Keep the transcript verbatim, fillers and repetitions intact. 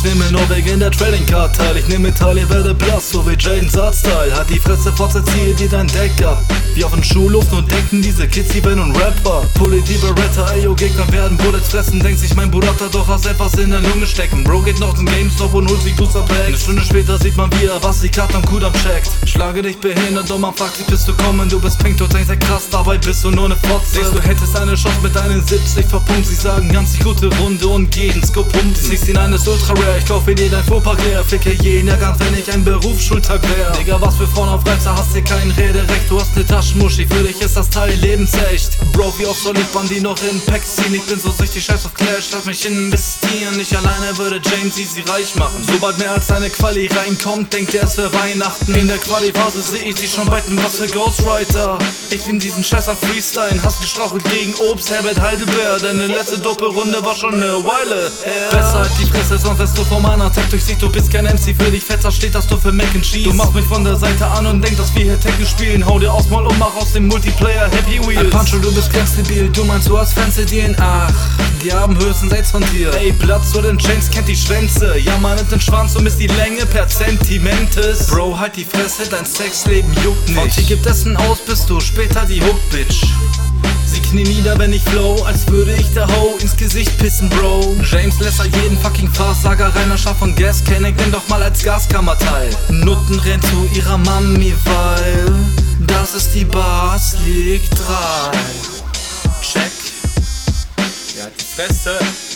nehme Norwegen der Trading Card teil. Ich nehme Metall, ihr werdet blass, so wie Jaden Satzteil. Halt die Fresse, Fotze, ziehe dir dein Deck ab. Wie auf den Schulluft und denken diese Kids, die werden Rapper. Pulli die Beretta, ey, yo, Gegner werden Bullets fressen. Denkt sich mein Bruder doch hast etwas in der Lunge stecken. Bro geht noch zum GameStop und holt sich Booster Back. Eine Stunde später sieht man wieder, was die Karte am Kudamm checkt. Schlage dich behindert und man fragt sich, bist du kommen? Du bist pink, du denkst, ey, krass, dabei bist du nur eine Fotze. Denkst du hättest eine Chance mit deinen siebzig verpumpt. Sie sagen ganz die gute Runde und jeden Scope pumpt. Die sechzehn ist ultra rare, ich kaufe dir dein Fauxpas leer. Ficke jeden Jahrgang, wenn ich ein Berufsschultag wär. Digga, was für Frauen auf Reizer, hast dir kein Rederecht. Du hast ne Taschenmuschi, für dich ist das Teil lebensecht. Bro, wie oft soll ich Bandi noch in Packs ziehen? Ich bin so süchtig, scheiß auf Clash, lass mich investieren. Ich alleine würde James easy reich machen. Sobald mehr als eine Quali reinkommt, denkt er es für Weihnachten. In der Quali-Phase seh ich sie schon beiten, was für Ghostwriter. Ich bin diesen Scheiß am Freestyle, hast gestrauchelt gegen Obst, Herbert Heidelbeer. Deine letzte Doppelrunde war schon ne Weile her. Besser halt die Fresse, sonst wirst du vom Attack durchsicht. Du bist kein M C, für dich fetter steht, dass du für Mac and Cheese. Du machst mich von der Seite an und denkst, dass wir hier Tekken spielen. Hau dir aus, mal um, mach aus dem Multiplayer Happy Wheels. Ein Pancho, du bist ganz debil, du meinst, du hast Fancy Dealen. Ach, die haben höchstens Aids von dir. Ey, Platz zu den Chains, kennt die Schwänze. Ja, man nimmt den Schwanz und misst die Länge per Sentimentes. Bro, halt die Fresse, dein Sexleben juckt nicht. Und hier gibt Essen aus, bist du später die Hook-Bitch. Sie knien nieder, wenn ich flow, als würde ich der Ho ins Gesicht pissen, Bro. James lässt jeden fucking Fahrsager reiner Schaff von Gas, kenn ich den doch mal als Gaskammerteil. Nutten rennt zu ihrer Mami, weil das ist die Bass League drei. Check. Ja, die Fresse.